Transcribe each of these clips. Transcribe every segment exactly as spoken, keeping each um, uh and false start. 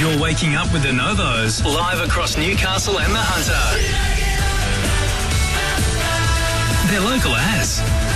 You're waking up with the Novos, live across Newcastle and the Hunter. They're local as.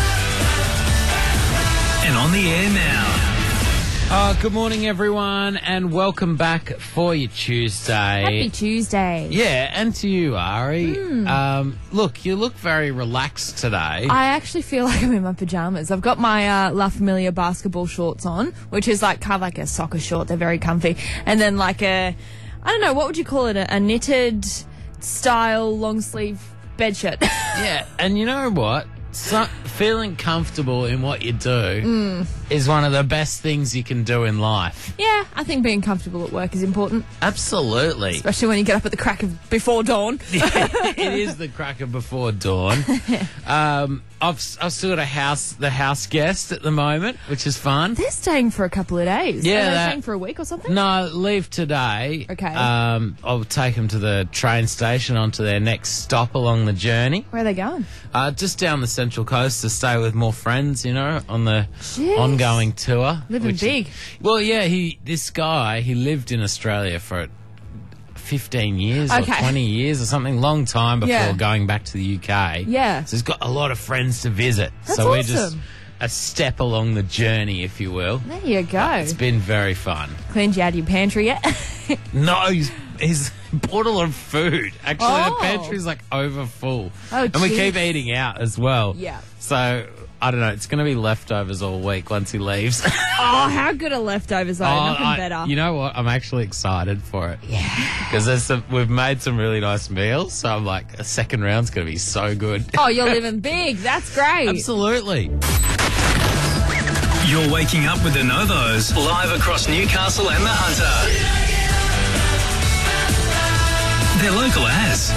And on the air now. Oh, good morning, everyone, and welcome back for your Tuesday. Happy Tuesday. Yeah, and to you, Ari. Mm. Um, look, you look very relaxed today. I actually feel like I'm in my pajamas. I've got my uh, La Familia basketball shorts on, which is like kind of like a soccer short. They're very comfy. And then like a, I don't know, what would you call it? A, a knitted style long sleeve bed shirt. Yeah, and you know what? So, feeling comfortable in what you do Mm. is one of the best things you can do in life. Yeah, I think being comfortable at work is important, Absolutely. especially when you get up at the crack of before dawn. It is the cracker before dawn. Um, I've, I've still got a house, the house guest at the moment, which is fun. They're staying for a couple of days. Yeah, Are they that- staying for a week or something? No, leave today. Okay. Um, I'll take them to the train station onto their next stop along the journey. Where are they going? Uh, just down the Central Coast to stay with more friends, you know, on the Jeez. ongoing tour. Living which- big. Well, yeah, he this guy, he lived in Australia for fifteen years Okay. or twenty years or something, long time before Yeah. going back to the U K. Yeah. So he's got a lot of friends to visit. That's so we're just awesome. a step along the journey, if you will. There you go. It's been very fun. Cleaned you out of your pantry yet? No, he's, he's bought a lot of food. Actually, Oh. the pantry's like over full. Oh, and we geez. keep eating out as well. Yeah. So, I don't know, it's going to be leftovers all week once he leaves. Oh, how good are leftovers though? Oh, Nothing I- better. You know what? I'm actually excited for it. Yeah. Because there's some, we've made some really nice meals, so I'm like, a second round's going to be so good. Oh, you're living big. That's great. Absolutely. You're waking up with the Novos, live across Newcastle and the Hunter. They're local as.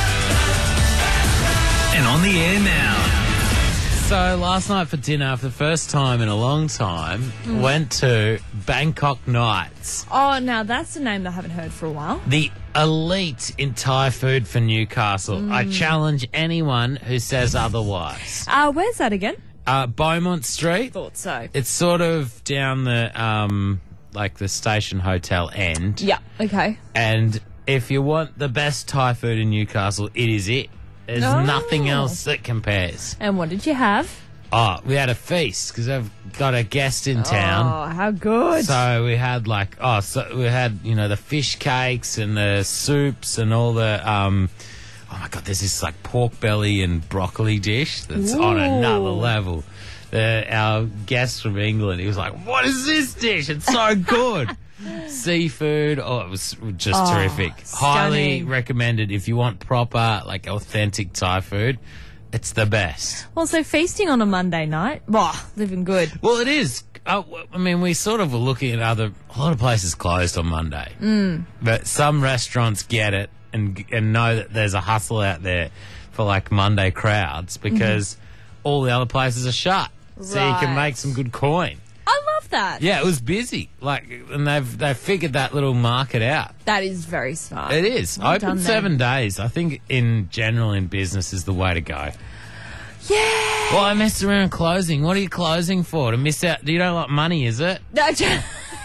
And on the air now. So, last night for dinner, for the first time in a long time, Mm. went to Bangkok Nights. Oh, now that's a name that I haven't heard for a while. The elite in Thai food for Newcastle. I challenge anyone who says otherwise. Uh, where's that again? Uh, Beaumont Street. Thought so. It's sort of down the, um, like the station hotel end. Yeah. Okay. And if you want the best Thai food in Newcastle, it is it. There's Oh. nothing else that compares. And what did you have? Oh, we had a feast because I've got a guest in town. Oh, how good. So we had like oh, so we had you know the fish cakes and the soups and all the um. Oh my god, there's this like pork belly and broccoli dish that's on another Ooh. level. The, our guest from England, he was like, "What is this dish? It's so good." Seafood, oh, it was just Oh, terrific. Highly stunning. recommended if you want proper, like authentic Thai food. It's the best. Well, so feasting on a Monday night. Bah, living good. Well, it is. Uh, I mean, we sort of were looking at other. A lot of places closed on Monday, mm. but some restaurants get it and and know that there's a hustle out there for like Monday crowds because all the other places are shut, so you can Right. make some good coin. I love that. Yeah, it was busy. Like, and they've they figured that little market out. That is very smart. It is Well open done, seven then. days. I think in general in business is the way to go. Yeah. Well, I messed around closing. What are you closing for? To miss out? Do you don't like money? Is it? No, j-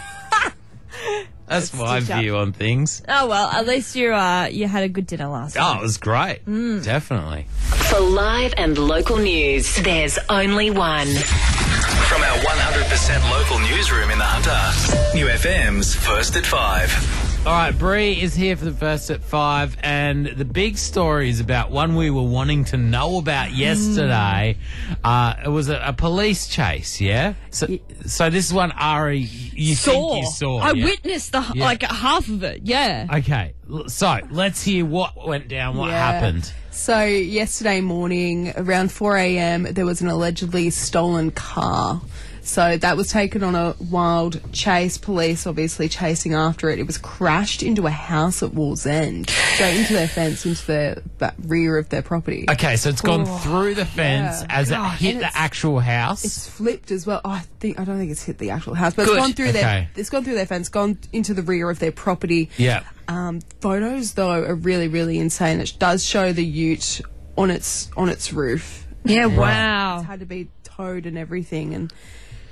That's my stitch up. view on things. oh well, at least you uh you had a good dinner last Oh, night. it was great. Definitely. For live and local news, there's only one. From our one hundred percent local newsroom in the Hunter. New F M's First at Five. All right, Bree is here for the first at five, and the big story is about one we were wanting to know about yesterday. Uh, it was a, a police chase, yeah? So, so this is one, Ari, you saw. think you saw. I yeah? witnessed the Yeah. like half of it. Yeah. Okay, l- so let's hear what went down, what Yeah. happened. So yesterday morning, around four a.m., there was an allegedly stolen car. So that was taken on a wild chase. Police obviously chasing after it. It was crashed into a house at Wallsend, straight into their fence, into the back rear of their property. Okay, so it's gone Oh, through the fence yeah. as God, it hit and the it's- actual house. It's flipped as well. Oh, I think I don't think it's hit the actual house, but Good. it's gone through Okay. their. It's gone through their fence, gone into the rear of their property. Yeah. Um, photos though are really really insane. It does show the ute on its on its roof. Yeah. It's Wow. had to be towed and everything, and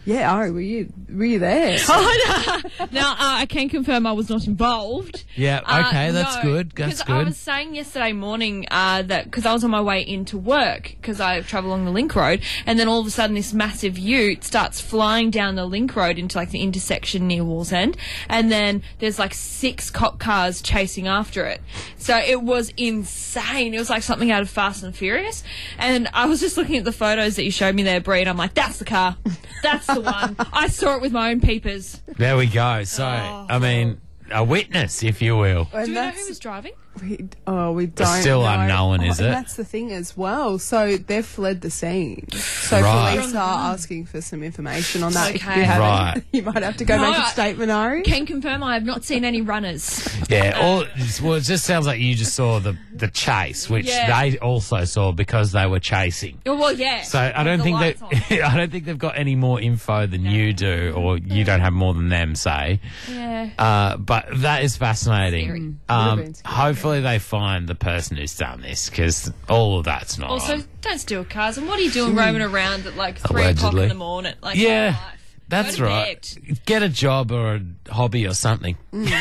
Yeah, Ari, were you were you there? Oh, no. Now, uh, I can confirm I was not involved. Yeah, okay, Uh, that's no, good. That's Because I good. was saying yesterday morning uh, that because I was on my way into work because I travel along the Link Road, and then all of a sudden this massive ute starts flying down the Link Road into like the intersection near Wall's End, and then there's like six cop cars chasing after it. So it was insane. It was like something out of Fast and Furious. And I was just looking at the photos that you showed me there, Bree, and I'm like, that's the car. That's the one. I saw it with my own peepers. There we go. So, I mean, a witness, if you will. And Do we know that's- who was driving? We, oh, we don't. still know. unknown, Oh, is and it? That's the thing as well. So they've fled the scene. So Right. police are asking for some information on that. If Okay. you haven't, Right. you might have to go No, make a I- statement, Ari. Can confirm I have not seen any runners. Yeah, all, well, it just sounds like you just saw the, the chase, which Yeah. they also saw because they were chasing. Oh, well, yeah. So I don't The think lights that I don't think they've got any more info than you do, or you don't have more than them. Say, on. Yeah. uh, but that is fascinating. Scary. Would've Um, been scary. hopefully they find the person who's done this, because all of that's not Also, on. don't steal cars. And what are you doing roaming around at like three o'clock Allegedly. in the morning? Like, Yeah, life. that's Go to right. bed. Get a job or a hobby or something.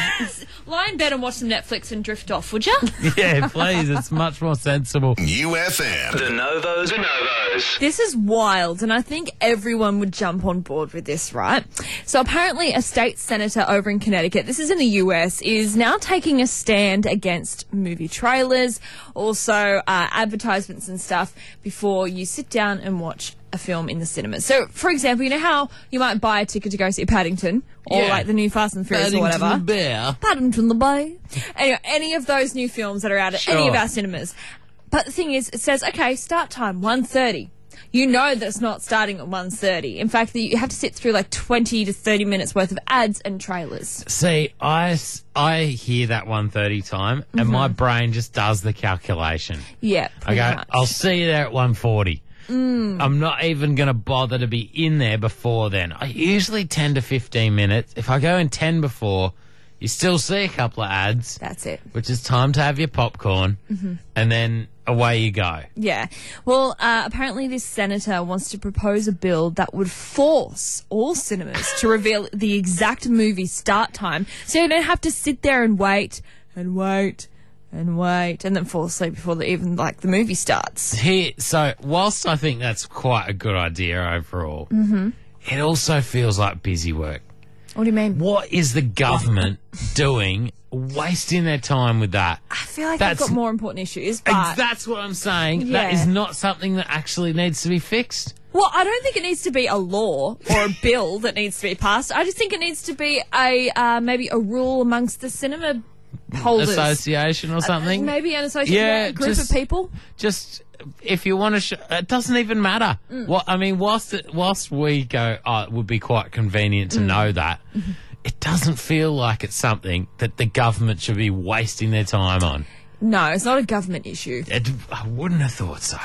Lie in bed and watch some Netflix and drift off, would you? Yeah, please. It's much more sensible. U F M. The Novos. The Novos. This is wild, and I think everyone would jump on board with this, right? So apparently a state senator over in Connecticut, this is in the U S, is now taking a stand against movie trailers, also uh, advertisements and stuff before you sit down and watch a film in the cinemas. So, for example, you know how you might buy a ticket to go see Paddington, or Yeah. like the new Fast and Furious or whatever? Bear. Paddington the Bay. Anyway, any of those new films that are out at any of Sure. our cinemas. But the thing is, it says, okay, start time, one thirty. You know that it's not starting at one thirty. In fact, you have to sit through like twenty to thirty minutes worth of ads and trailers. See, I, s- I hear that one thirty time, and my brain just does the calculation. Yeah, I pretty go, much. I'll see you there at one forty. I'm not even going to bother to be in there before then. I usually ten to fifteen minutes. If I go in ten before, you still see a couple of ads, That's it. which is time to have your popcorn, and then away you go. Yeah. Well, uh, apparently this senator wants to propose a bill that would force all cinemas to reveal the exact movie start time, so you don't have to sit there and wait and wait and wait and then fall asleep before the, even like the movie starts. Here, so whilst I think that's quite a good idea overall, mm-hmm. it also feels like busy work. What do you mean? What is the government doing, wasting their time with that? I feel like That's- they've got more important issues, Ex- but That's what I'm saying. That Yeah. is not something that actually needs to be fixed. well, I don't think it needs to be a law or a bill that needs to be passed. I just think it needs to be a uh, maybe a rule amongst the cinema holders. Association or something. Maybe an association, Yeah, a group just- of people. Just if you want to, sh- it doesn't even matter. Mm. What I mean, whilst it, whilst we go, oh, it would be quite convenient to Mm. know that. Mm-hmm. It doesn't feel like it's something that the government should be wasting their time on. No, it's not a government issue. It, I wouldn't have thought so.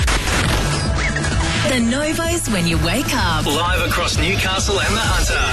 The Novos when you wake up. Live across Newcastle and the Hunter.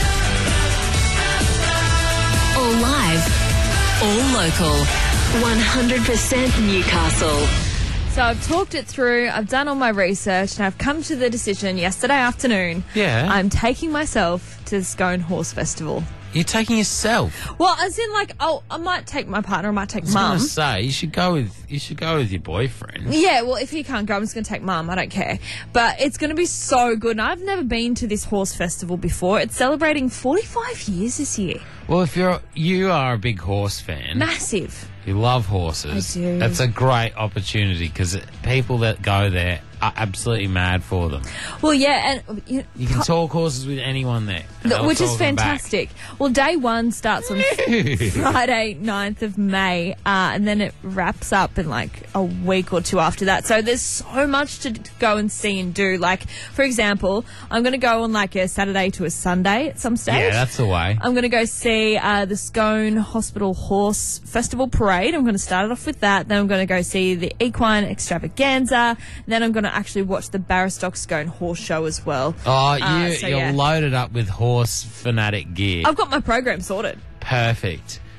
All live. All local. one hundred percent Newcastle. So I've talked it through, I've done all my research, and I've come to the decision yesterday afternoon. Yeah. I'm taking myself to the Scone Horse Festival. You're taking yourself. Well, as in, like, oh, I might take my partner, I might take I was going mum. to say you should go with you should go with your boyfriend. Yeah, well, if he can't go, I'm just going to take mum. I don't care. But it's going to be so good. And I've never been to this horse festival before. It's celebrating forty-five years this year. Well, if you're you are a big horse fan, Massive. you love horses. I do. That's a great opportunity because people that go there are absolutely mad for them. Well, yeah, and you, You can talk horses with anyone there, and they'll which is talk them back. fantastic. Well, day one starts on Friday, ninth of May, uh, and then it wraps up in like a week or two after that. So there's so much to d- go and see and do. Like, for example, I'm going to go on like a Saturday to a Sunday at some stage. Yeah, that's the way. I'm going to go see uh, the Scone Hospital Horse Festival Parade. I'm going to start it off with that. Then I'm going to go see the Equine Extravaganza. Then I'm going to actually watch the Barristock Scone Horse Show as well. Oh, you, Uh, so, you're yeah. loaded up with horse fanatic gear. I've got my program sorted. Perfect.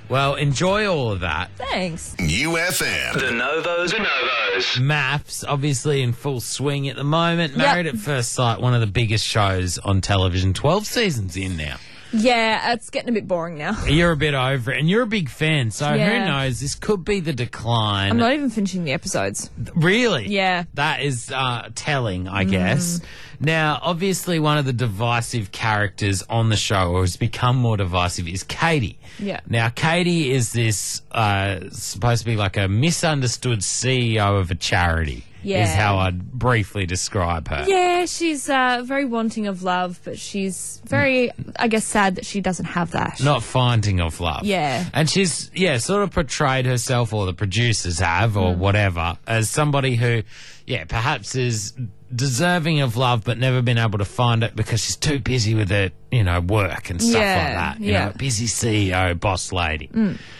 Well, enjoy all of that. Thanks. U F M. The Novos. The Novos. Maths, obviously in full swing at the moment. Married at First Sight, one of the biggest shows on television. twelve seasons in now. Yeah, it's getting a bit boring now. You're a bit over it, and you're a big fan, so Yeah. who knows? This could be the decline. I'm not even finishing the episodes. Really? Yeah. That is uh, telling, I guess. Now, obviously, one of the divisive characters on the show, or has become more divisive, is Katie. Yeah. Now, Katie is this uh, supposed to be like a misunderstood C E O of a charity. Yeah. Is how I'd briefly describe her. Yeah, she's uh, very wanting of love, but she's very, I guess, sad that she doesn't have that. Not finding of love. Yeah. And she's, yeah, sort of portrayed herself, or the producers have, or Mm. whatever, as somebody who, yeah, perhaps is deserving of love but never been able to find it because she's too busy with her, you know, work and stuff Yeah, like that. You yeah. know, busy C E O, boss lady.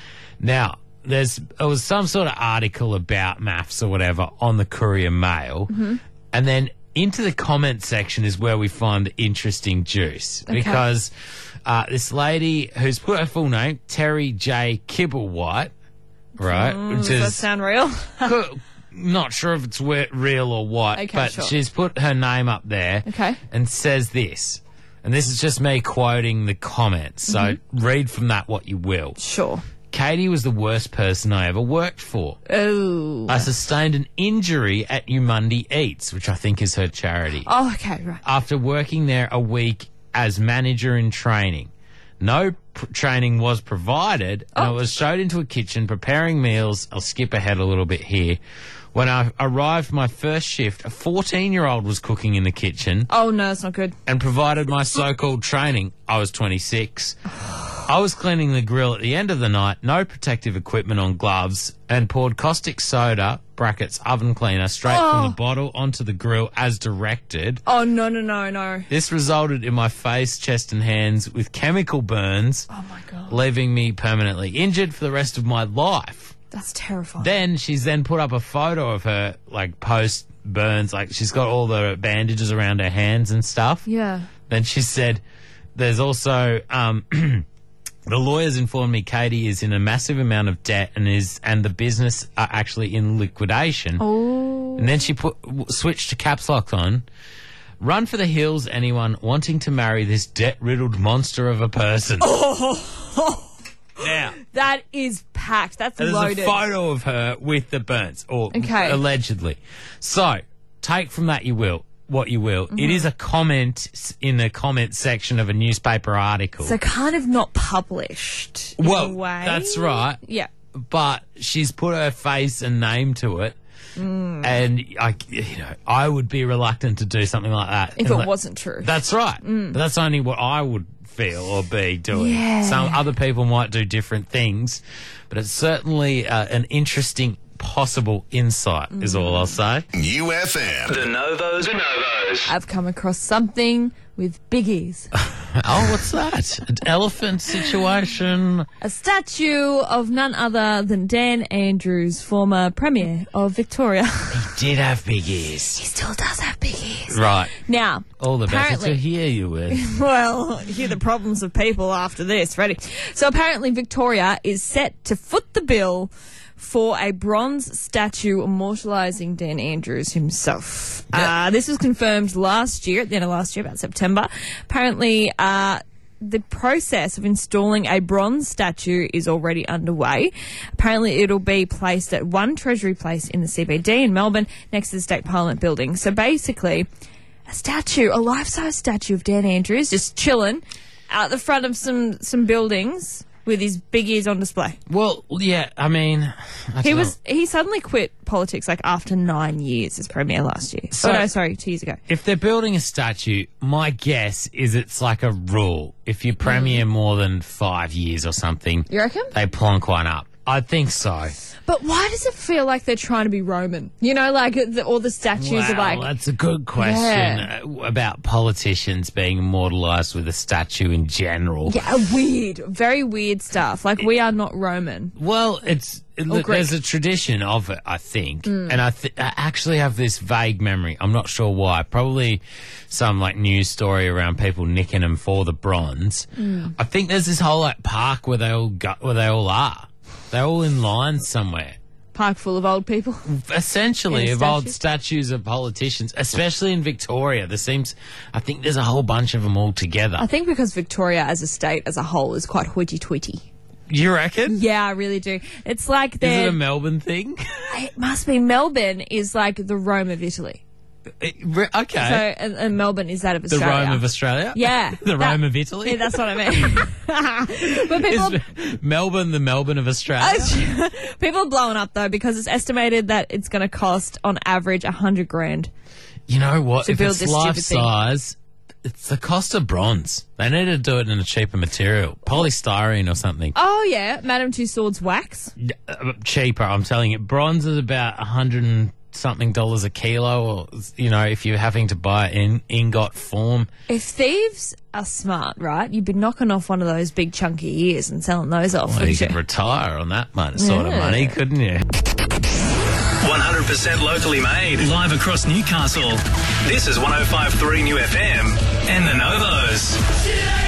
Now, there's there was some sort of article about maths or whatever on the Courier Mail, Mm-hmm. and then into the comment section is where we find the interesting juice, because uh, this lady who's put her full name, Terry J. Kibblewhite, right, which Does that is sound real? co- not sure if it's we- real or what, Okay, but sure. she's put her name up there Okay. and says this, and this is just me quoting the comments, so Mm-hmm. read from that what you will. Sure. Katie was the worst person I ever worked for. Oh. I sustained an injury at Umundi Eats, which I think is her charity, Oh, okay, right. after working there a week as manager in training. No pr- training was provided, and I was showed into a kitchen preparing meals. I'll skip ahead a little bit here. When I arrived my first shift, a fourteen-year-old was cooking in the kitchen Oh, no, it's not good. and provided my so-called training. I was twenty-six. I was cleaning the grill at the end of the night, no protective equipment on gloves, and poured caustic soda, brackets oven cleaner, straight from the bottle onto the grill as directed. Oh, no, no, no, no. This resulted in my face, chest and hands with chemical burns, Oh, my God. leaving me permanently injured for the rest of my life. That's terrifying. Then she's then put up a photo of her, like, post burns, like she's got all the bandages around her hands and stuff. yeah. Then she said, there's also, um, the lawyers informed me Katie is in a massive amount of debt and is, and the business are actually in liquidation. Oh. And then she put, w- switched to caps lock on. Run for the hills, anyone wanting to marry this debt-riddled monster of a person. Now, That is packed. That's there's loaded. a photo of her with the burns, or Okay. allegedly. So, take from that you will, what you will. Mm-hmm. It is a comment s- in the comment section of a newspaper article. So kind of not published in well, a way. that's right. Yeah. But she's put her face and name to it. Mm. And I, you know, I would be reluctant to do something like that. If And it like- wasn't true. That's right. But that's only what I would feel or be doing. Yeah. Some other people might do different things, but it's certainly uh, an interesting possible insight, is all I'll say. U F M. The Novos. The Novos. I've come across something with biggies. Oh, what's that? An elephant situation? A statue of none other than Dan Andrews, former Premier of Victoria. Did have big ears. He still does have big ears. Right. Now, All the better apparently- to hear you with. well, hear the problems of people after this. Ready? So apparently Victoria is set to foot the bill for a bronze statue immortalising Dan Andrews himself. Uh, this was confirmed last year, at the end of last year, about September. Apparently, uh, the process of installing a bronze statue is already underway. Apparently, it'll be placed at One Treasury Place in the C B D in Melbourne, next to the State Parliament building. So basically, a statue, a life-size statue of Dan Andrews, just chilling out the front of some, some buildings with his big ears on display. Well, yeah, I mean... I He don't was know. he suddenly quit politics like after nine years as premier last year. So- oh no, sorry, two years ago. If they're building a statue, my guess is it's like a rule. If you premier more than five years or something, You reckon? they plonk one up. I think so. But why does it feel like they're trying to be Roman? You know, like the, all the statues Wow, are like. that's a good question Yeah. uh, about politicians being immortalised with a statue in general. Yeah, weird. Very weird stuff. Like, we are not Roman. Well, it's look, Greek. there's a tradition of it, I think, Mm. and I, th- I actually have this vague memory. I'm not sure why. Probably some like news story around people nicking them for the bronze. Mm. I think there's this whole like park where they all go, where they all are. They're all in line somewhere. Park full of old people. Essentially, In of old statues? statues of politicians, especially in Victoria. There seems, I think there's a whole bunch of them all together. I think because Victoria as a state as a whole is quite hoity-toity. You reckon? Yeah, I really do. It's like Is it they're. a Melbourne thing? It must be Melbourne is like the Rome of Italy. It- re- okay. So, and, and Melbourne is that of the Australia. Rome of Australia? Yeah. the that- Rome of Italy? Yeah, that's what I mean. But people, Is Melbourne the Melbourne of Australia? people are blowing up though because it's estimated that it's going to cost on average a hundred grand. You know what? To If build it's this life stupid thing. size, it's the cost of bronze. They need to do it in a cheaper material. Polystyrene or something. Oh yeah, Madame Tussauds wax. Uh, cheaper, I'm telling you. Bronze is about a hundred and something dollars a kilo, or, you know, if you're having to buy it in ingot form. If thieves are smart, right, you'd be knocking off one of those big chunky ears and selling those off. Well, you wouldn't could you? retire on that mon- sort of Yeah. money, couldn't you? one hundred percent locally made, live across Newcastle. This is one oh five point three New F M and the Novos.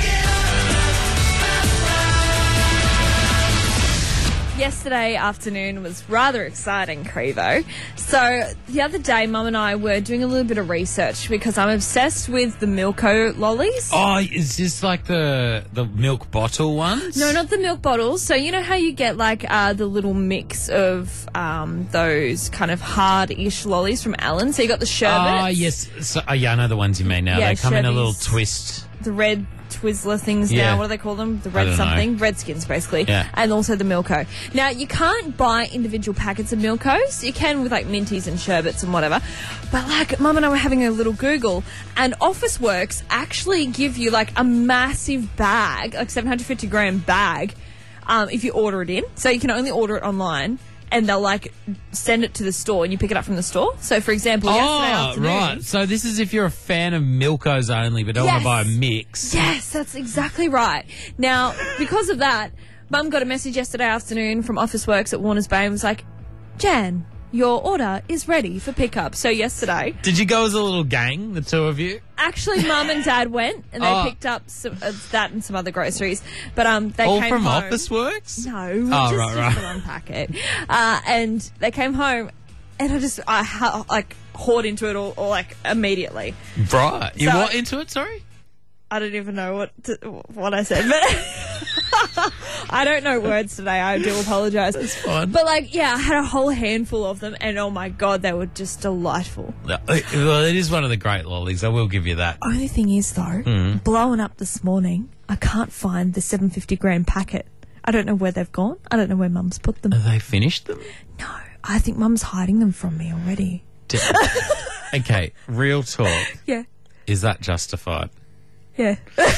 Yesterday afternoon was rather exciting, Crevo. So the other day, Mum and I were doing a little bit of research because I'm obsessed with the Milko lollies. Oh, is this like the the milk bottle ones? No, not the milk bottles. So you know how you get like uh, the little mix of um, those kind of hard-ish lollies from Allen. So you got the sherbet, Ah, yes. So, oh, yeah, I know the ones you mean now. Yeah, they come in a little Chevys. twist. the red Twizzler things Yeah. now. What do they call them? The I red don't know. something? Redskins, basically. Yeah. And also the Milko. Now, you can't buy individual packets of Milkos. You can with, like, minties and sherbets and whatever. But, like, Mum and I were having a little Google, and Officeworks actually give you, like, a massive bag, like seven hundred fifty gram bag, um, if you order it in. So you can only order it online. And they'll, like, send it to the store and you pick it up from the store. So, for example, yesterday Oh, afternoon... right. So this is if you're a fan of Milkos only but don't Yes. want to buy a mix. Yes, that's exactly right. Now, because of that, Mum got a message yesterday afternoon from Officeworks at Warners Bay and was like, Jan, your order is ready for pickup. So yesterday, Did you go as a little gang, the two of you? actually, Mum and Dad went and they Oh. picked up some, uh, that and some other groceries. But um, they All came from home. Officeworks? No, Oh, just, right, just right. to unpack it. Uh, and they came home, and I just I ha- like hoard into it all, all like immediately. Right. You So- what into it, sorry? I don't even know what to, what I said, but I don't know words today. I do apologise. It's fine. But like, yeah, I had a whole handful of them, and oh my god, they were just delightful. No, well, it is one of the great lollies. I will give you that. Only thing is, though, Mm-hmm. blowing up this morning, I can't find the seven hundred fifty gram packet. I don't know where they've gone. I don't know where Mum's put them. Have they finished them? No, I think Mum's hiding them from me already. D- okay, real talk. Yeah, Is that justified? yeah.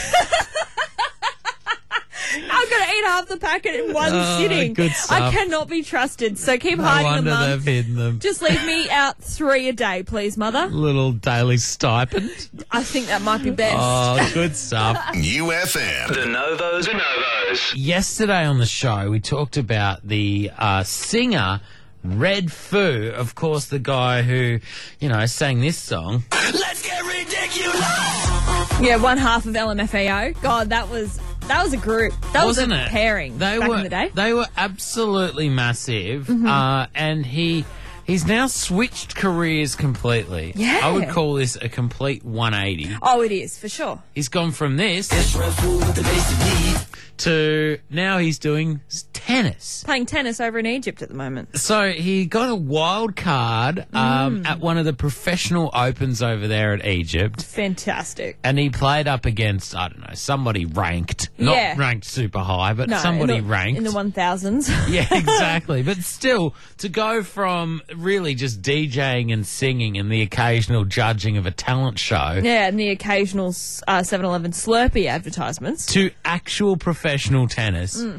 I'm going to eat half the packet in one Oh, sitting. good I stuff. cannot be trusted, so keep No hiding them, wonder Mum. they've hidden them. Just leave me out three a day, please, Mother. Little daily stipend. I think that might be best. Oh, good stuff. U F M. The Novos. The Novos. Yesterday on the show, we talked about the uh, singer Red Foo, of course, the guy who, you know, sang this song. Let's get ridiculous. Yeah, one half of L M F A O. God, that was that was a group. That Wasn't was a it? pairing They back were, in the day. Mm-hmm. They were absolutely massive, uh, and he he's now switched careers completely. Yeah. I would call this a complete one eighty. Oh, it is for sure. He's gone from this to now he's doing s- tennis. Playing tennis over in Egypt at the moment. So he got a wild card um, Mm. at one of the professional opens over there at Egypt. Fantastic. And he played up against, I don't know, somebody ranked. Not Yeah. ranked super high, but No, somebody in the, ranked. in the one thousands. Yeah, exactly. But still, to go from really just DJing and singing and the occasional judging of a talent show Yeah, and the occasional uh, seven eleven Slurpee advertisements. to actual professional tennis, Mm.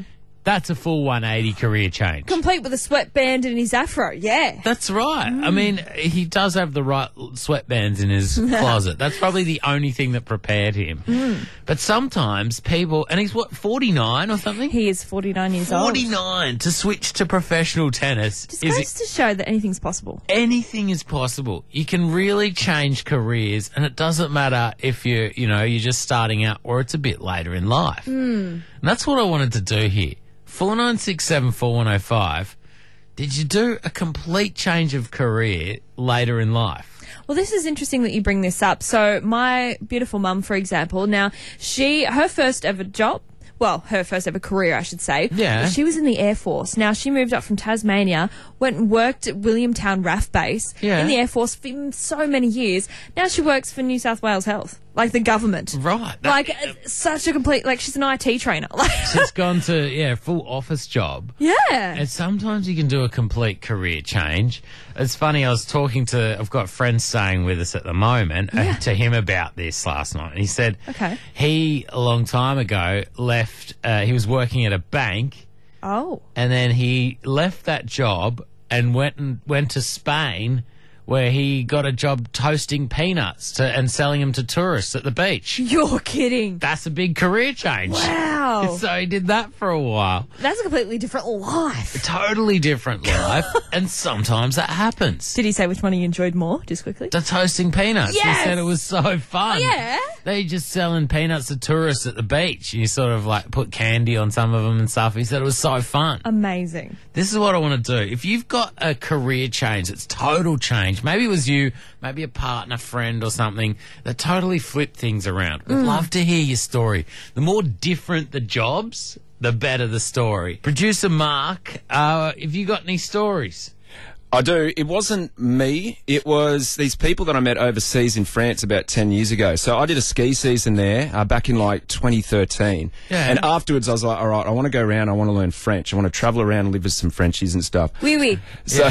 That's a full one eighty career change. Complete with a sweatband and his afro, yeah. That's right. I mean, he does have the right sweatbands in his closet. That's probably the only thing that prepared him. Mm. But sometimes people, and he's what, forty-nine or something? He is forty-nine years old. forty-nine to switch to professional tennis. Just is goes to show that anything's possible. anything is possible. You can really change careers, and it doesn't matter if you're, you know, you're just starting out or it's a bit later in life. And that's what I wanted to do here. four nine six seven four one oh five. Did you do a complete change of career later in life? Well, this is interesting that you bring this up. So my beautiful mum, for example, now she, her first ever job, well, her first ever career, I should say. Yeah. She was in the Air Force. Now, she moved up from Tasmania, went and worked at Williamtown R A F Base Yeah. in the Air Force for so many years. Now she works for New South Wales Health, like the government. Right. That- Like, uh, such a complete, like, she's an I T trainer. Like, She's gone to, yeah, full office job. yeah. And sometimes you can do a complete career change. It's funny, I was talking to, I've got friends staying with us at the moment, uh, to him about this last night. And he said Okay. he, a long time ago, left, uh, he was working at a bank, Oh. and then he left that job and went and went to Spain, where he got a job toasting peanuts to, and selling them to tourists at the beach. You're kidding. That's a big career change. Wow. So he did that for a while. That's a completely different life. Totally different life, and sometimes that happens. Did he say which one he enjoyed more, just quickly? The toasting peanuts. Yes! He said it was so fun. Yeah. They just selling peanuts to tourists at the beach. You sort of like put candy on some of them and stuff. He said it was so fun. Amazing. This is what I want to do. If you've got a career change, it's total change. Maybe it was you, maybe a partner, friend or something that totally flipped things around. We'd love to hear your story. The more different the jobs, the better the story. Producer Mark, uh, have you got any stories? I do. It wasn't me. It was these people that I met overseas in France about ten years ago. So I did a ski season there uh, back in like twenty thirteen. Yeah. And afterwards I was like, all right, I want to go around. I want to learn French. I want to travel around and live with some Frenchies and stuff. Oui, oui. So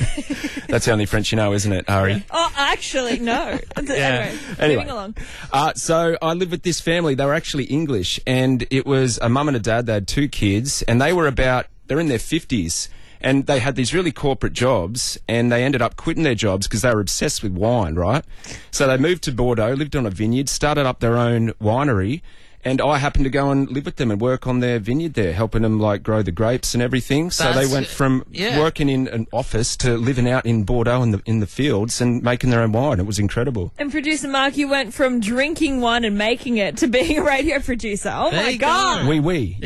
that's the only French you know, isn't it, Ari? Oh, actually, no. Anyway, Anyway. moving along. Uh, so I lived with this family. They were actually English, and it was a mum and a dad. They had two kids, and they were about, they're in their fifties. And they had these really corporate jobs, and they ended up quitting their jobs because they were obsessed with wine, right? So they moved to Bordeaux, lived on a vineyard, started up their own winery, and I happened to go and live with them and work on their vineyard there, helping them like grow the grapes and everything. So That's- they went from yeah. working in an office to living out in Bordeaux in the in the fields and making their own wine. It was incredible. And producer Mark, you went from drinking wine and making it to being a radio producer. Oh There my you God. go. Oui, oui.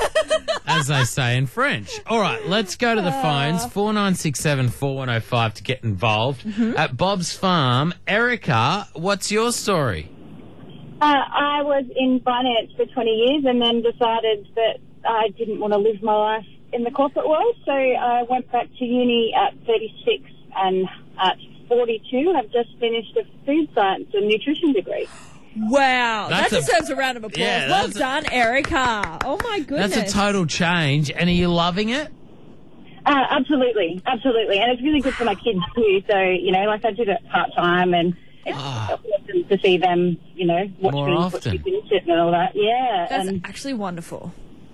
As they say in French. All right, let's go to the phones. four nine six seven four one oh five to get involved. At Bob's Farm, Erica, what's your story? Uh, I was in finance for twenty years and then decided that I didn't want to live my life in the corporate world, so I went back to uni at thirty-six, and at forty-two I've just finished a food science and nutrition degree. Wow. That's that a- deserves a round of applause. Yeah, well that's a- done, Erica. Oh my goodness. That's a total change, and are you loving it? Uh, absolutely, absolutely, and it's really good for my kids too, so, you know, like I did it part-time, and it's awesome to see them, you know, watch More me often. put kids in it and all that, yeah. That's and actually wonderful.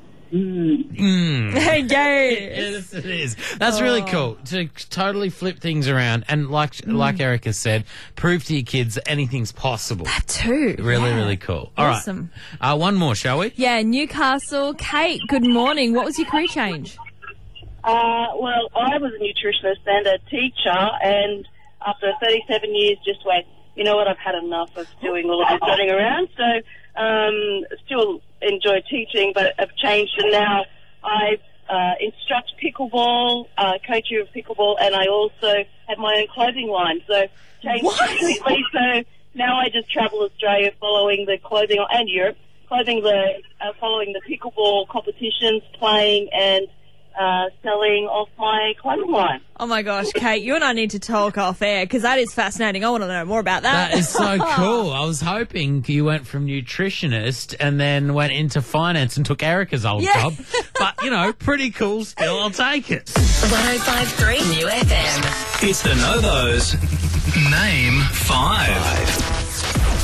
Mm. Hey, gay. Yes, it is. That's really cool to totally flip things around, and like like Erica said, prove to your kids that anything's possible. Too. Really, Yeah. really cool. All right, Awesome. uh, one more, shall we? Yeah, Newcastle. Kate, good morning. What was your career change? Uh, well, I was a nutritionist and a teacher, and after thirty-seven years, just went, you know what, I've had enough of doing all of this running around. So, um, still enjoy teaching, but I've changed, and now I uh, instruct pickleball, uh, coach you of pickleball, and I also have my own clothing line. So, changed completely. So now I just travel Australia, following the clothing, and Europe, clothing the, uh, following the pickleball competitions, playing, and Uh, selling off my clothing line. Oh my gosh, Kate, you and I need to talk off air because that is fascinating. I want to know more about that. That is so cool. I was hoping you went from nutritionist and then went into finance and took Erica's old Yeah. job. But, you know, pretty cool still. I'll take it. one oh five point three New F M. It's the Novos. Name five.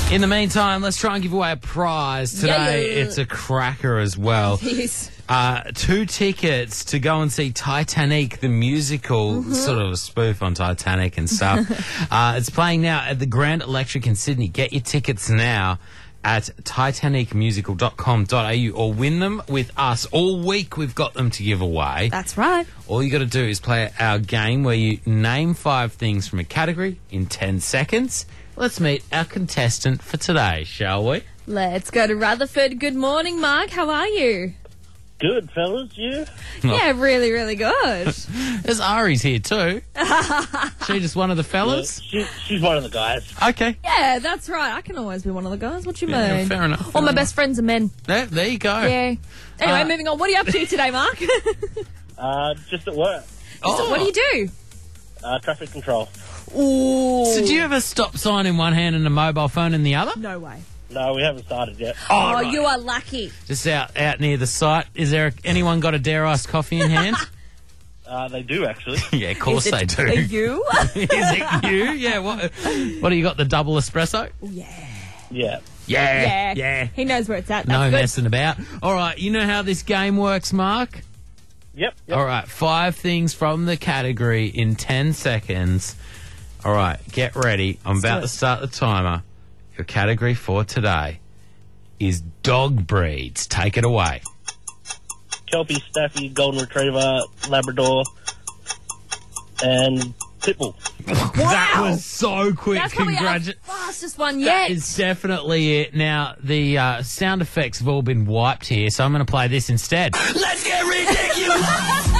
In the meantime, let's try and give away a prize. Today, Yeah. it's a cracker as well. Yes. Uh, two tickets to go and see Titanic, the musical, Mm-hmm. sort of a spoof on Titanic and stuff. uh, it's playing now at the Grand Electric in Sydney. Get your tickets now at titanic musical dot com dot a u or win them with us. All week we've got them to give away. That's right. All you got to do is play our game where you name five things from a category in ten seconds. Let's meet our contestant for today, shall we? Let's go to Rutherford. Good morning, Mark. How are you? Good, fellas, you? Yeah, really, really good. There's Ari's here too. She just one of the fellas? She, she's one of the guys. Okay. Yeah, that's right. I can always be one of the guys. What you Yeah, mean? fair enough, All fair my enough. best friends are men. There, there you go. Yeah. Anyway, Uh, moving on. What are you up to today, Mark? Uh, just at work. Oh. What do you do? Uh, traffic control. Ooh. So do you have a stop sign in one hand and a mobile phone in the other? No way. No, we haven't started yet. Oh, right. you are lucky. Just out out near the site. Is there anyone got a Dare Iced coffee in hand? Uh, they do, actually. Yeah, of course Is they it do. you? Is it you? Yeah. What? What do you got? The double espresso? Yeah. Yeah. Yeah. Yeah. He knows where it's at. That's No good. messing about. All right. You know how this game works, Mark? Yep. yep. All right. Five things from the category in ten seconds. All right. Get ready. I'm about do to it. start the timer. Your category for today is dog breeds. Take it away. Kelpie, Staffy, Golden Retriever, Labrador, and Pitbull. That was so quick. That's probably our Congratulations. fastest one yet. That is definitely it. Now, the uh, sound effects have all been wiped here, so I'm going to play this instead. Let's get ridiculous!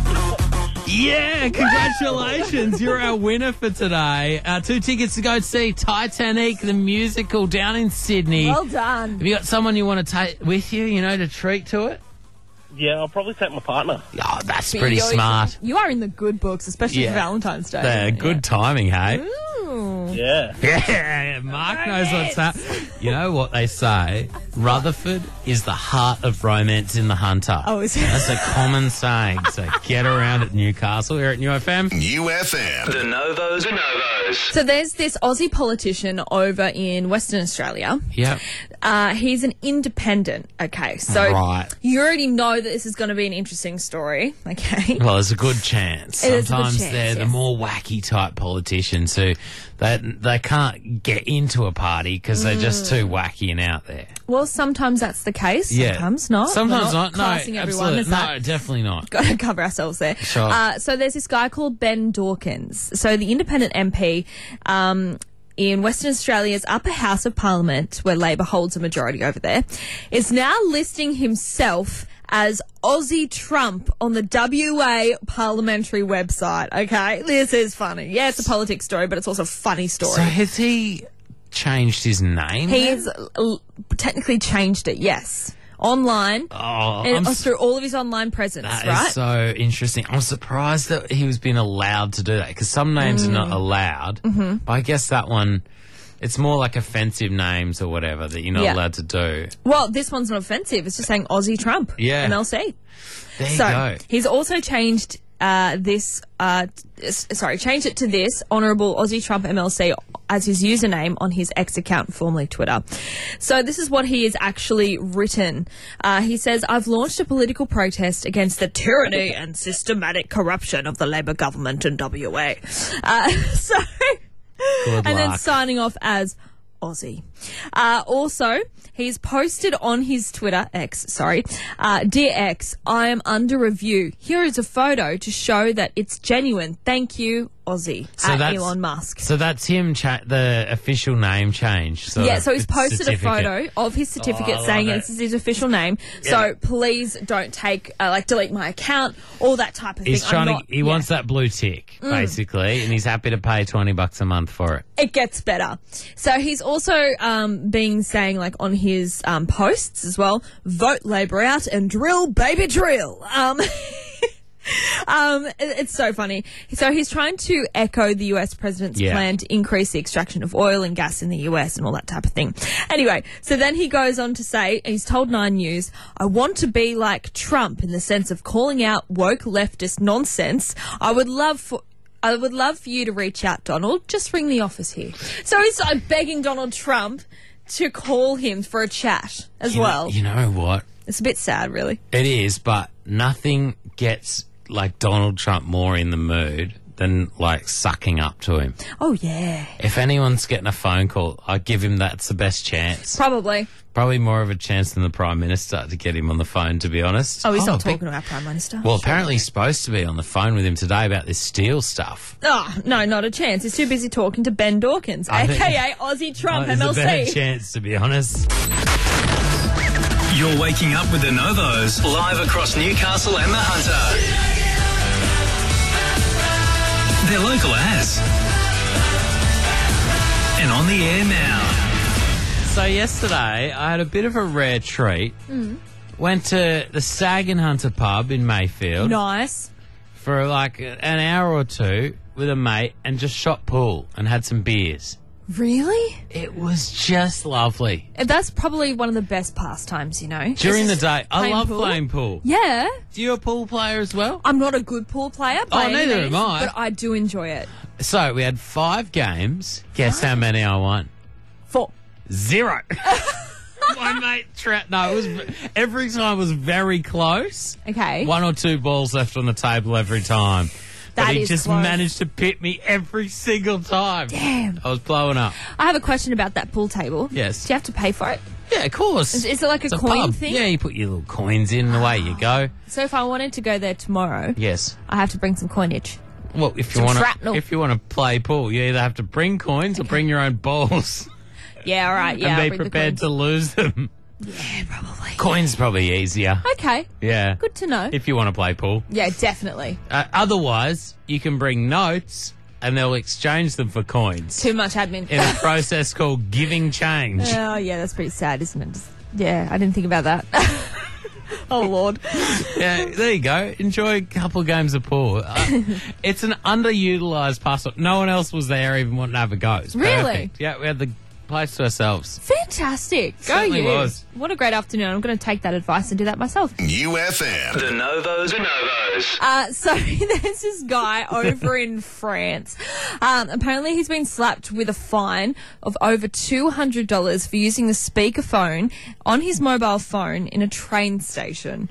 Yeah, congratulations. You're our winner for today. Uh, two tickets to go see Titanic, the musical, down in Sydney. Well done. Have you got someone you want to take with you, you know, to treat to it? Yeah, I'll probably take my partner. Oh, that's But pretty you're- smart. You are in the good books, especially Yeah. for Valentine's Day. Uh, good timing, hey? Ooh. Yeah. Yeah, Mark knows what's up. You know what they say? Rutherford is the heart of romance in the hunter. Oh, is it? That's a common saying. So get around at Newcastle here at New F M. New F M. The Novos. The Novos. So there's this Aussie politician over in Western Australia. Yep. Uh, he's an independent. Okay, so Right. you already know that this is going to be an interesting story. Okay. Well, there's a good chance. It is a good Sometimes chance, they're the yes. more wacky type politicians who they, they can't get into a party because they're just too Mm. wacky and out there. Well, sometimes that's the case. Yeah. Sometimes not. Sometimes We're not. No, classing everyone absolutely. as No, that. definitely not. Got to cover ourselves there. Sure. Uh, so there's this guy called Ben Dawkins. So the independent M P um, in Western Australia's upper house of parliament, where Labor holds a majority over there, is now listing himself as Aussie Trump on the W A parliamentary website. Okay, this is funny. Yeah, it's a politics story, but it's also a funny story. So has he changed his name? He's uh, technically changed it, yes. Online. Oh, and I'm uh, s- through all of his online presence, That right? is so interesting. I'm surprised that he was being allowed to do that because some names are Mm. not allowed. Mm-hmm. But I guess that one, it's more like offensive names or whatever that you're not Yeah. allowed to do. Well, this one's not offensive. It's just saying Aussie Trump. Yeah. M L C. There you So go. he's also changed uh, this, uh, t- s- sorry, changed it to this, Honourable Aussie Trump M L C as his username on his X account, formerly Twitter. So this is what he has actually written. Uh, he says, I've launched a political protest against the tyranny and systematic corruption of the Labor government in W A. Uh, so... Good and then luck. signing off as Aussie. Uh, also, he's posted on his Twitter, X, sorry, uh, Dear X, I am under review. Here is a photo to show that it's genuine. Thank you, Aussie, So at that's- Elon Musk. So that's him, cha- the official name change. So Yeah, so he's it's posted a certificate. photo of his certificate Oh, I saying love this it. is his official name. Yeah. So please don't take, uh, like, delete my account, all that type of He's thing. trying I'm to. not- He yeah. wants that blue tick, Mm. basically, and he's happy to pay twenty bucks a month for it. It gets better. So he's also um, been saying, like, on his um, posts as well, vote Labor out and drill, baby, drill. Um, um, it- it's so funny. So he's trying to echo the U S president's Yeah. plan to increase the extraction of oil and gas in the U S and all that type of thing. Anyway, so then he goes on to say, he's told Nine News, I want to be like Trump in the sense of calling out woke leftist nonsense. I would love for I would love for you to reach out, Donald. Just ring the office here. So he's like begging Donald Trump to call him for a chat as You know- well. you know what? It's a bit sad, really. It is, but nothing gets like Donald Trump more in the mood than like sucking up to him. Oh, yeah. If anyone's getting a phone call, I give him that's the best chance. Probably. Probably more of a chance than the Prime Minister to get him on the phone, to be honest. Oh, he's not big- talking to our Prime Minister. Well, apparently he's supposed to be on the phone with him today about this steel stuff. Oh, no, not a chance. He's too busy talking to Ben Dawkins, I a think- k a. Aussie Trump There's M L a better C. chance, to be honest. You're waking up with the Novos, live across Newcastle and the Hunter. They're local as. And on the air now. So yesterday, I had a bit of a rare treat. Mm. Went to the Stag and Hunter pub in Mayfield Nice. for like an hour or two with a mate and just shot pool and had some beers. Really? It was just lovely. That's probably one of the best pastimes, you know. During the This is day, I playing love pool. playing pool. Yeah. Do you a pool player as well? I'm not a good pool player. by Oh, any neither means, am I. But I do enjoy it. So we had five games. Guess how many I won? Four. Zero. My mate, tra- no, it was every time was very close. Okay. One or two balls left on the table every time. But That he is just close. managed to pit me every single time. Damn. I was blowing up. I have a question about that pool table. Yes. Do you have to pay for it? Yeah, of course. Is, is it like a It's coin pub. thing? Yeah, you put your little coins in and away you go. So if I wanted to go there tomorrow, Yes. I have to bring some coinage. Well, if you Some want shrapnel. to, if you want to play pool, you either have to bring coins or bring your own balls Yeah, all right. Yeah, I'll and be bring the prepared coins. to lose them. Yeah, probably. Coins probably easier. Okay. Yeah. Good to know. If you want to play pool. Yeah, definitely. Uh, otherwise, you can bring notes and they'll exchange them for coins Too much admin. in a process called giving change. Oh, yeah, that's pretty sad, isn't it? Just- yeah, I didn't think about that. Oh, Lord. Yeah, there you go. Enjoy a couple of games of pool. Uh, it's an underutilised pastime. No one else was there even wanting to have a go. It's Really? perfect. Yeah, we had the place to ourselves. Fantastic. Go Certainly you. was. What a great afternoon. I'm going to take that advice and do that myself. U F M. The Novos, the Novos. Uh, so there's this guy over in France. Um, apparently he's been slapped with a fine of over two hundred dollars for using the speakerphone on his mobile phone in a train station.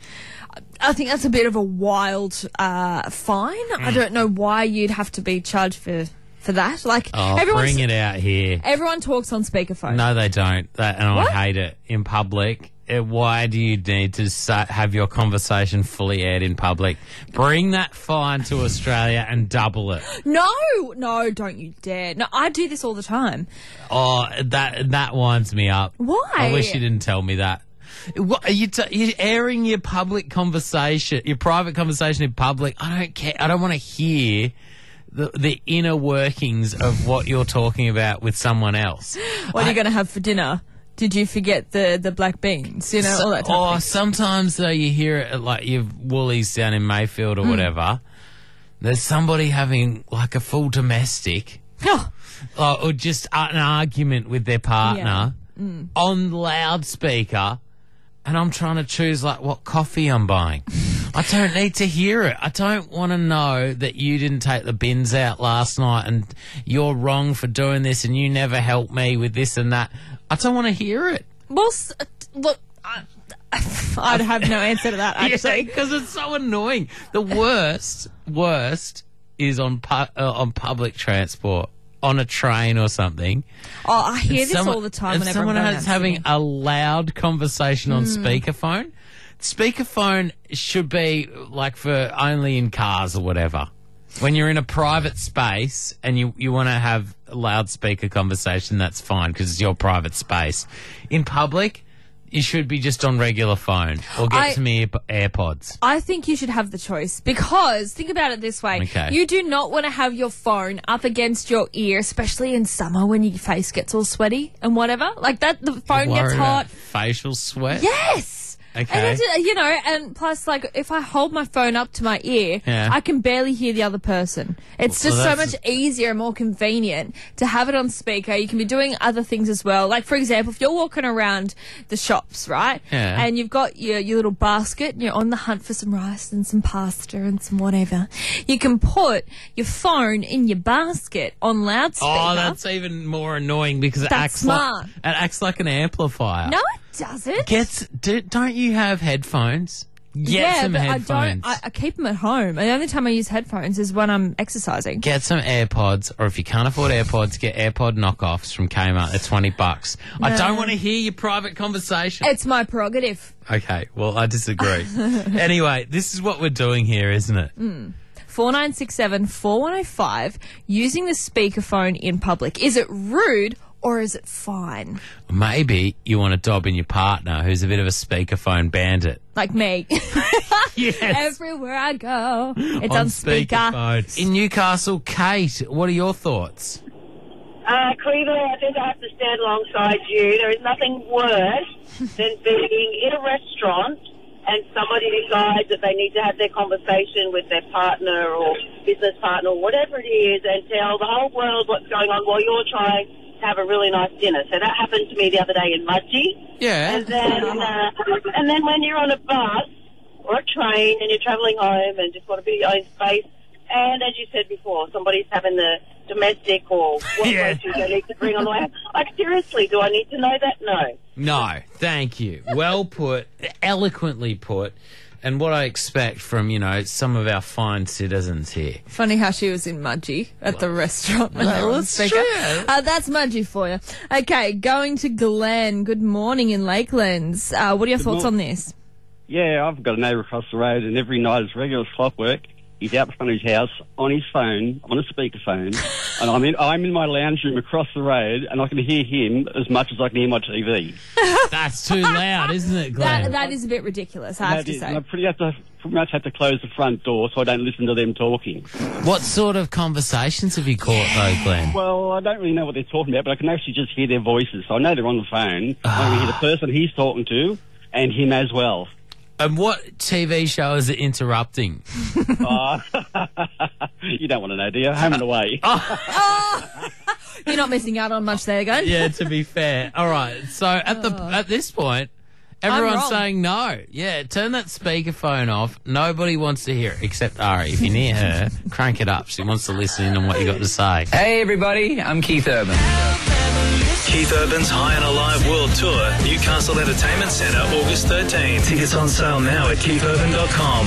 I think that's a bit of a wild uh, fine. Mm. I don't know why you'd have to be charged for, for that. Like, Oh, everyone's- bring it out here. everyone talks on speakerphone. No, they don't. That, and What? I hate it in public. Uh, why do you need to sa- have your conversation fully aired in public? Bring that fine to Australia and double it. No, no, don't you dare. No, I do this all the time. Oh, that that winds me up. Why? I wish you didn't tell me that. What, are you t- you're airing your public conversation, your private conversation in public. I don't care. I don't want to hear the the inner workings of what you're talking about with someone else. What are I- you going to have for dinner? Did you forget the, the black beans? You know, all that type oh, of thing. sometimes though you hear it at like your Woolies down in Mayfield Mm. or whatever. There's somebody having like a full domestic, Oh, or, or just an argument with their partner Mm. on loudspeaker, and I'm trying to choose like what coffee I'm buying. I don't need to hear it. I don't want to know that you didn't take the bins out last night and you're wrong for doing this and you never helped me with this and that. I don't want to hear it. well, s- uh, look, I, I'd have no answer to that, actually. because it's so annoying. The worst, worst is on pu- uh, on public transport, on a train or something. Oh, I hear If this someone- all the time If whenever someone I'm going is down having Sydney. a loud conversation on Mm. speakerphone, speakerphone should be like for only in cars or whatever. When you're in a private space and you, you want to have a loudspeaker conversation, that's fine because it's your private space. In public, you should be just on regular phone or get I- some ear, AirPods. I think you should have the choice because think about it this way. Okay. You do not want to have your phone up against your ear, especially in summer when your face gets all sweaty and whatever. Like that, the phone Worry gets about hot. facial sweat. Yes. Okay. And I did, you know, and plus, like, if I hold my phone up to my ear, Yeah. I can barely hear the other person. It's Well, just so that's- much easier and more convenient to have it on speaker. You can be doing other things as well. Like, for example, if you're walking around the shops, right? Yeah. And you've got your, your little basket and you're on the hunt for some rice and some pasta and some whatever, you can put your phone in your basket on loudspeaker. Oh, that's even more annoying because it That's acts smart. like it acts like an amplifier. No, it doesn't. Gets do, don't you have headphones? Get yeah, some but headphones. I don't. I, I keep them at home. And the only time I use headphones is when I'm exercising. Get some AirPods, or if you can't afford AirPods, get AirPod knockoffs from Kmart. They're twenty bucks. I No. don't want to hear your private conversation. It's my prerogative. Okay, well, I disagree. Anyway, this is what we're doing here, isn't it? four nine six seven, four one oh five, using the speakerphone in public. Is it rude or is it fine? Maybe you want to dob in your partner who's a bit of a speakerphone bandit. Like me. Yes. Everywhere I go, it's on, speaker. speakerphone. In Newcastle, Kate, what are your thoughts? Uh, Cleveland, I think I have to stand alongside you. There is nothing worse than being in a restaurant and somebody decides that they need to have their conversation with their partner or business partner or whatever it is and tell the whole world what's going on while you're trying to have a really nice dinner. So that happened to me the other day in Mudgee. Yeah. And then, uh, and then when you're on a bus or a train and you're travelling home and just want to be your own space, and as you said before, somebody's having the domestic or what Yeah. groceries they need to bring on the way. Like, seriously, do I need to know that? No. No, thank you. Well put, eloquently put, and what I expect from, you know, some of our fine citizens here. Funny how she was in Mudgee at the restaurant when they Well, were on that's speaker. true. Uh, that's Mudgee for you. Okay, going to Glenn. Good morning in Lakelands. Uh, what are your thoughts mor- on this? Yeah, I've got a neighbour across the road, and every night as regular as clockwork, he's out front of his house on his phone, on a speakerphone, and I'm in I'm in my lounge room across the road, and I can hear him as much as I can hear my T V. That's too loud, isn't it, Glenn? That, that is a bit ridiculous, I have That to is- say. and I pretty have to pretty much have to close the front door so I don't listen to them talking. What sort of conversations have you caught, though, Glenn? Well, I don't really know what they're talking about, but I can actually just hear their voices. So I know they're on the phone. I can hear the person he's talking to and him as well. And what T V show is it interrupting? Uh, you don't want to know, do you? Home and Away. You're not missing out on much there, Glenn. Yeah, to be fair. All right, so at the at this point, everyone's wrong. saying no. Yeah, turn that speakerphone off. Nobody wants to hear it except Ari. If you're near her, crank it up. She wants to listen in on what you got to say. Hey everybody, I'm Keith Urban. Keith Urban's High on Alive World Tour, Newcastle Entertainment Centre, August thirteenth. Tickets on sale now at keith urban dot com.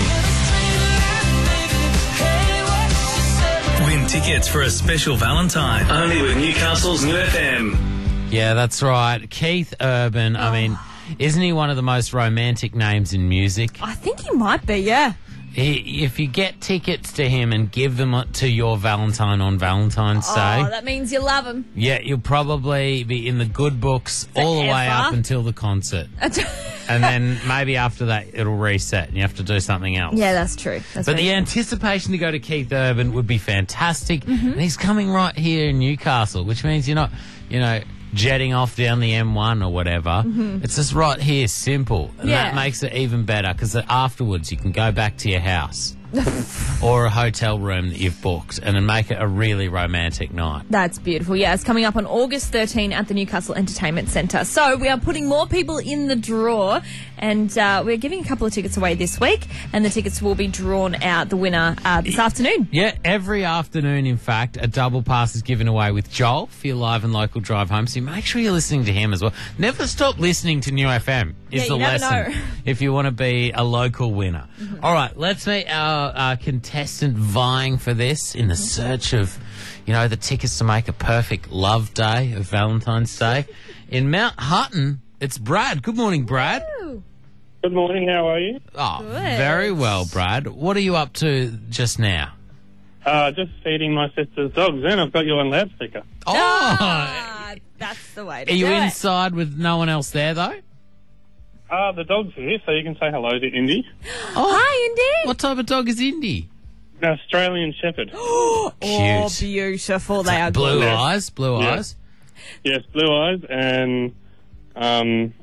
Win tickets for a special Valentine, only with Newcastle's New F M. Yeah, that's right. Keith Urban. I mean, isn't he one of the most romantic names in music? I think he might be, yeah. He, if you get tickets to him and give them to your Valentine on Valentine's Oh, Day, that means you love him. yeah, you'll probably be in the good books all the way Forever. up until the concert. And then maybe after that it'll reset and you have to do something else. Yeah, that's true. That's But very the true. anticipation to go to Keith Urban would be fantastic. Mm-hmm. And he's coming right here in Newcastle, which means you're not, you know, jetting off down the M one or whatever. It's just right here, simple. And Mm-hmm. Yeah. that makes it even better because afterwards you can go back to your house or a hotel room that you've booked and then make it a really romantic night. That's beautiful. Yeah, it's coming up on August thirteenth at the Newcastle Entertainment Centre. So we are putting more people in the draw, and uh, we're giving a couple of tickets away this week, and the tickets will be drawn out, the winner, uh, this afternoon. Yeah, every afternoon, in fact, a double pass is given away with Joel for your live and local drive home. So make sure you're listening to him as well. Never stop listening to New F M is Yeah, the you never lesson know. if you want to be a local winner. All right, let's meet our uh, contestant vying for this in the search of, you know, the tickets to make a perfect love day of Valentine's Day. In Mount Hutton, it's Brad. Good morning, Brad. Good morning, how are you? Oh, Good. very well, Brad. What are you up to just now? Uh, just feeding my sister's dogs, and I've got you on loudspeaker. Oh, Ah, that's the way to are you do it. inside with no one else there, though? Uh, the dog's here, so you can say hello to Indy. Oh, Hi, Indy. what type of dog is Indy? An Australian Shepherd. Oh, Cute. beautiful. They are Blue gorgeous. eyes, blue Yeah. eyes. Yes, blue eyes, and um,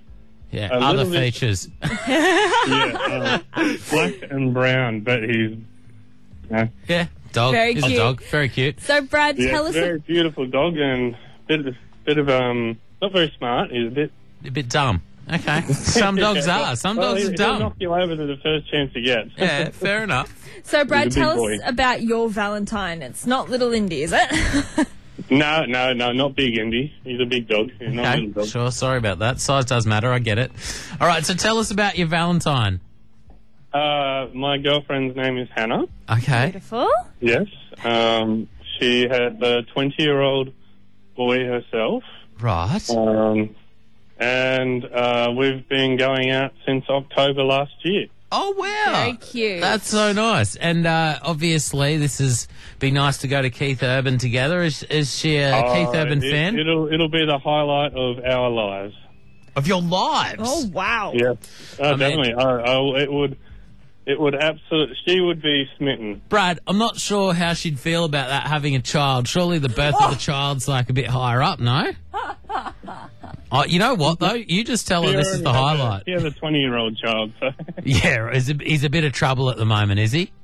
Yeah, A other little bit- features. yeah, uh, black and brown, but he's uh, Yeah, dog. Very He's cute. a dog. Very cute. So, Brad, yeah, tell us. very beautiful dog and bit of, bit of um not very smart. He's a bit. A bit dumb. Okay. Some dogs Yeah, are. Some well, dogs he- are He'll dumb. knock you over to the first chance he gets. Yeah, fair enough. So, Brad, He's a big tell boy. us about your Valentine. It's not little Indy, is it? No, no, no, not big Indy. He's a big dog. He's not a Okay, little dog. sure. Sorry about that. Size does matter. I get it. All right. So tell us about your Valentine. Uh, my girlfriend's name is Hannah. Okay. Beautiful. Yes. Um, she had a twenty-year-old boy herself. Right. Um, and uh, we've been going out since October last year. Oh wow. Very cute. That's so nice. And uh, obviously, this has been nice to go to Keith Urban together. Is, is she a Oh, Keith Urban it, fan? It'll it'll be the highlight of our lives. Of your lives? Oh, wow. Yeah, oh, I mean- definitely. Oh, oh, it would, it would absolutely. She would be smitten. Brad, I'm not sure how she'd feel about that, having a child. Surely the birth of the child's like a bit higher up, no? Oh, you know what, though? You just tell her She this is already the has a- highlight. She has a twenty-year-old child, so Yeah, he's a, he's a bit of trouble at the moment, is he?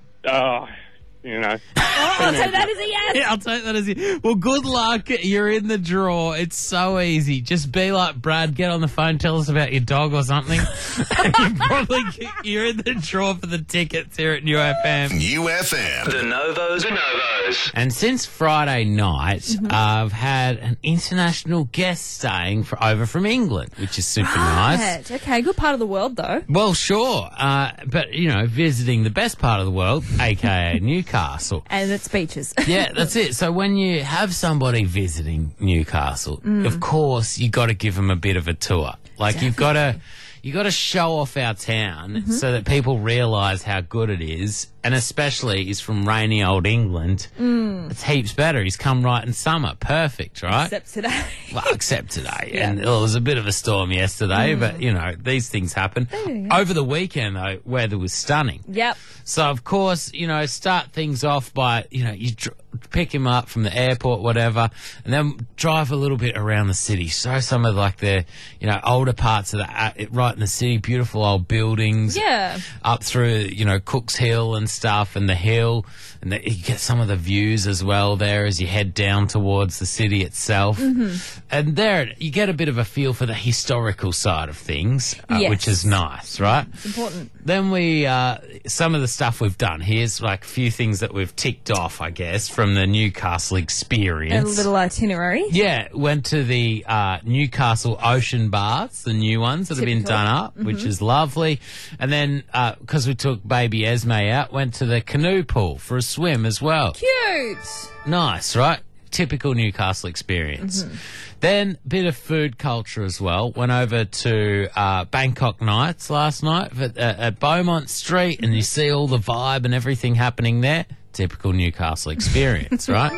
oh, you know. Oh, I'll take that as a yes. Yeah, I'll take that as it. Well, good luck. You're in the draw. It's so easy. Just be like Brad. Get on the phone. Tell us about your dog or something. And you probably get, you're in the draw for the tickets here at New F M. New F M. The Novos. The Novos. And since Friday night, Mm-hmm. I've had an international guest staying for, over from England, which is super nice. Right. Okay, good part of the world, though. Well, sure, uh, but you know, visiting the best part of the world, aka Newcastle. And it's beaches. Yeah, that's it. So when you have somebody visiting Newcastle, Mm. of course you got to give them a bit of a tour. Like you've got to, you got to show off our town Mm-hmm. so that people realise how good it is. And especially he's from rainy old England. Mm. It's heaps better. He's come right in summer. Perfect, right? Except today. Well, except today. Yeah. And well, it was a bit of a storm yesterday, but, you know, these things happen. do, Over the weekend, though, weather was stunning. Yep. So, of course, you know, start things off by, you know, you dr- pick him up from the airport, whatever, and then drive a little bit around the city. Show some of, like, the, you know, older parts of the, uh, right in the city, beautiful old buildings. Yeah. Up through, you know, Cook's Hill and stuff, and the hill, and the, you get some of the views as well there as you head down towards the city itself. Mm-hmm. And there, you get a bit of a feel for the historical side of things, uh, Yes. which is nice, right? It's important. Then we, uh, some of the stuff we've done, here's like a few things that we've ticked off, I guess, from the Newcastle A experience. little itinerary. Yeah, went to the uh, Newcastle Ocean Baths, the new ones that have been Typical. done up, which is lovely. And then, because we took baby Esme out, went to the canoe pool for a swim as well. Cute. Nice, right? Typical Newcastle experience. Then, bit of food culture as well. Went over to uh, Bangkok Nights last night at, uh, at Beaumont Street, and you see all the vibe and everything happening there. Typical Newcastle experience, right?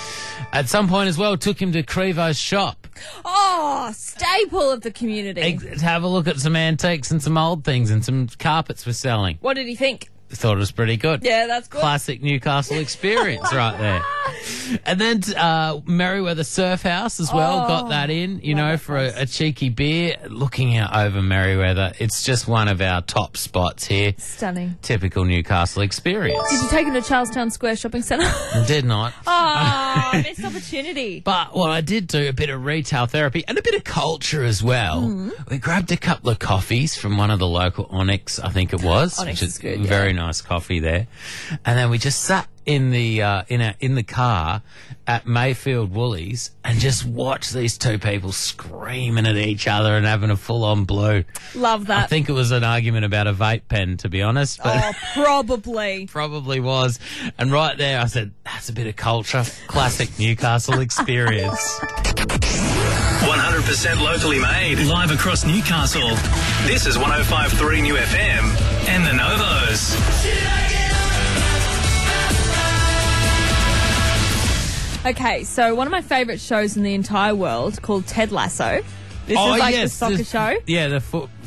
At some point as well, took him to Crevo's shop. Oh, staple of the community. Ex- have a look at some antiques and some old things and some carpets we're selling. What did he think? Thought it was pretty good. Yeah, that's good. Classic Newcastle experience right there. And then uh, Merriweather Surf House as well, Oh, got that in, you know, for a, a cheeky beer. Looking out over Merriweather, it's just one of our top spots here. Stunning. Typical Newcastle experience. Did you take him to Charlestown Square Shopping Centre? Did not. Oh, missed opportunity. But what I did do, a bit of retail therapy and a bit of culture as well. Mm. We grabbed a couple of coffees from one of the local Onyx, I think it was. Onyx which is good, very yeah. nice coffee there. And then we just sat in the uh, in a, in the car at Mayfield Woolies and just watched these two people screaming at each other and having a full-on blue. Love that. I think it was an argument about a vape pen, to be honest. But Oh, probably. probably was. And right there, I said, that's a bit of culture. Classic Newcastle experience. one hundred percent locally made. Live across Newcastle. This is one oh five point three New F M and the Novos. Okay, so one of my favourite shows in the entire world called Ted Lasso. This Oh, is like yes, the soccer this- show. Yeah, the foot,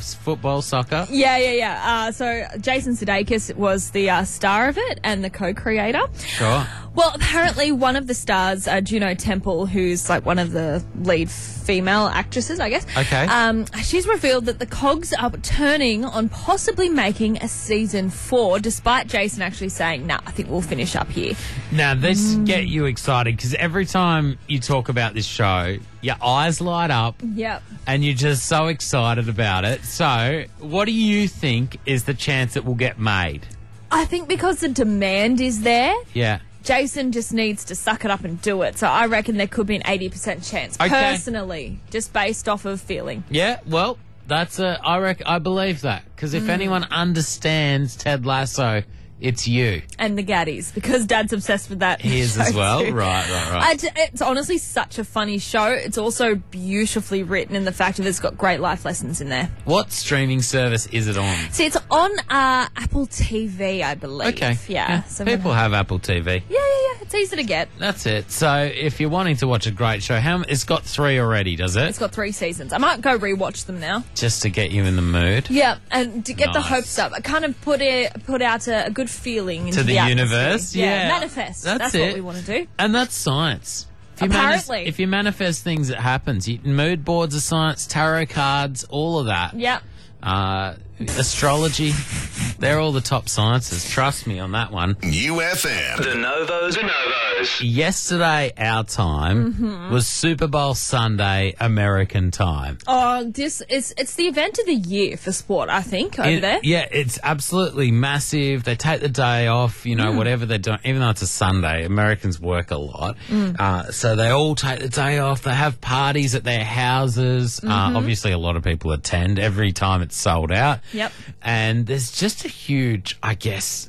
s- football, soccer. Yeah, yeah, yeah. Uh, so Jason Sudeikis was the uh, star of it and the co-creator. Sure. Well, apparently one of the stars, uh, Juno Temple, who's like one of the lead female actresses, I guess. Okay. Um, she's revealed that the cogs are turning on possibly making a season four, despite Jason actually saying, "Nah, I think we'll finish up here." Now, this Mm. get you excited because every time you talk about this show, your eyes light up Yep. and you're just so excited about it. So, what do you think is the chance it will get made? I think because the demand is there, Yeah. Jason just needs to suck it up and do it. So I reckon there could be an eighty percent chance, Okay. personally, just based off of feeling. Yeah, well, that's a. I reckon. I believe that because if Mm. anyone understands Ted Lasso, it's you. And the Gaddies, because Dad's obsessed with that. He is show as well. too. Right, right, right. I d- it's honestly such a funny show. It's also beautifully written in the fact that it's got great life lessons in there. What streaming service is it on? See, it's on uh, Apple T V, I believe. Okay. Yeah. So People have Apple T V. Yeah, yeah, yeah. It's easy to get. That's it. So if you're wanting to watch a great show, how m- it's got three already, does it? It's got three seasons. I might go rewatch them now. Just to get you in the mood. Yeah, and to get the Nice. hopes up, I kind of put it put out a, a good feeling into To the atmosphere. universe? Yeah. manifest. That's That's, it. what we want to do. And that's science. If you Apparently. Manis- if you manifest things, it happens. You, mood boards are science, tarot cards, all of that. Yeah. Uh, astrology, they're all the top sciences. Trust me on that one. U F M. The Novos. The Novos. Yesterday, our time Mhm. was Super Bowl Sunday, American time. Oh, this is it's the event of the year for sport, I think, over It- there. Yeah, it's absolutely massive. They take the day off, you know, Mm. whatever they're doing. Even though it's a Sunday, Americans work a lot. Mm. Uh, so they all take the day off. They have parties at their houses. Mhm. Uh, obviously, a lot of people attend every time it's sold out. Yep. And there's just a huge, I guess,